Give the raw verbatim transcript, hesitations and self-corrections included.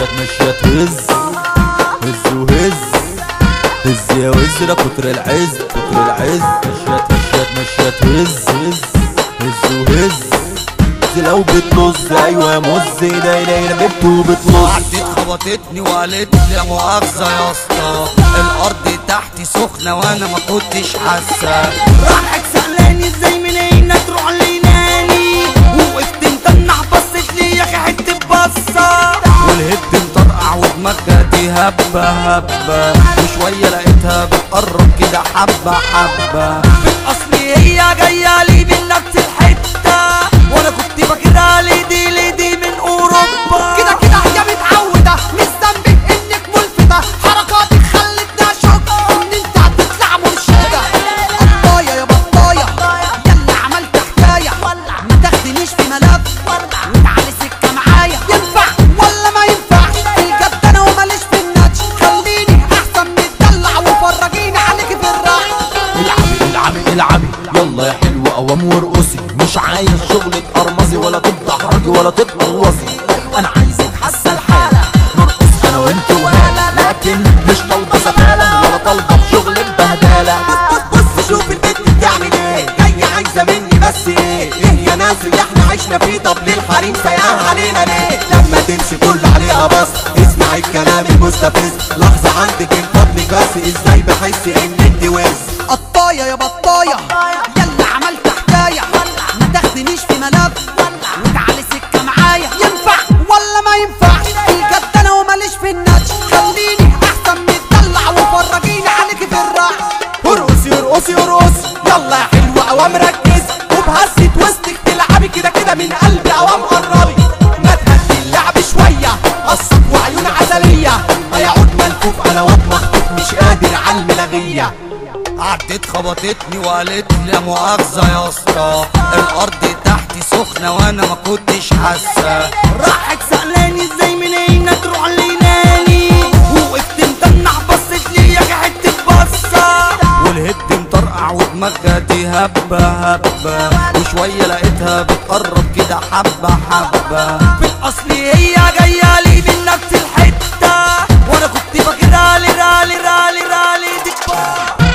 مشيت مشيت هز هز وهز هز يا وزرة كتر العز كتر العز مشيت مشيت مشيت هز هز هز وهز لو بتنص ايوه يا مز ايدي ايدي بنت وبتنص. عدت خبطتني وقالت لي يا مؤاخذة يا اسطى الارض تحتي سخنة وانا ما كنتش حاسة. راحت سألاني ازاي منين تروح ليناني ووقفت متنح بصت لي يا اخي حتة بصة والهد مطرقع ودماغها دي هبة هبة وشوية لقيتها بتقرب كده حبة حبة. في الاصل هي جاية لي من نفس الحتة وانا كنت فاكرها ليدي ليدي من اوروبا. كده كده هي متعودة مش ذنبك انك ملفتة حركاتك خلتني اشك ان انت هتطلع مرشدة. قطاية يا بطاية يلا عملت حكاية ما تاخدنيش في ملف وتعالي سكة معايا. ينفع ولا ما ينفعش الجد انا وماليش في النتش خليني احسن متدلع وفرجيني عليك في الراحة. العبي العبي العبي يلا يا حلوة قوام وارقصي مش عايز شغل تقرمزي ولا تتدحرجي ولا تتقلوصي. انا عايزك حاسة الحالة نرقص انا وانت وهالة لكن مش طالبة سفالة ولا طالبة بشغل ببهدالة. بص شوف البنت بتعمل ايه جاية عايزة مني بس ايه ايه يا ناس اللي احنا عشنا فيه طب ليه الحريم سايقاها علينا ليه لما تمشي كل عليها بص اسمع الكلام المستفز لحظة عندك الفضل بس ازاي بحس ان انت وز. قطاية يا بطاية يلا عملت حكاية ما تاخدنيش في ملف وتعالي سكة معايا. ينفع ولا ما ينفعش الجد انا وماليش في النتش خليني احسن متدلع وفرجيني عليك في الراحة. ارقصي ارقصي ارقصي يلا يا حلوة قوام ركزي وبهزة وسطك تلعبي كده كده من قلبي قوام قربي. ما تهدي اللعب شوية قصك وعيون عسلية هيعود ملفوف انا واتمخطوف مش قادر على الملغية. عدت خبطتني وقالت لي يا مؤاخذة يا اسطى الارض تحتي سخنة وانا ما كنتش حاسة. راحت سألاني ازاي منين تروح ليناني ووقفت متنح بصت لي يا اخي حتة بصة والهد مطرقع ودماغها دي هبة هبة وشوية لقيتها بتقرب كده حبة حبة. في الاصل هي جاية لي من نفس الحتة وانا كنت فاكرها لي رالي رالي رالي دي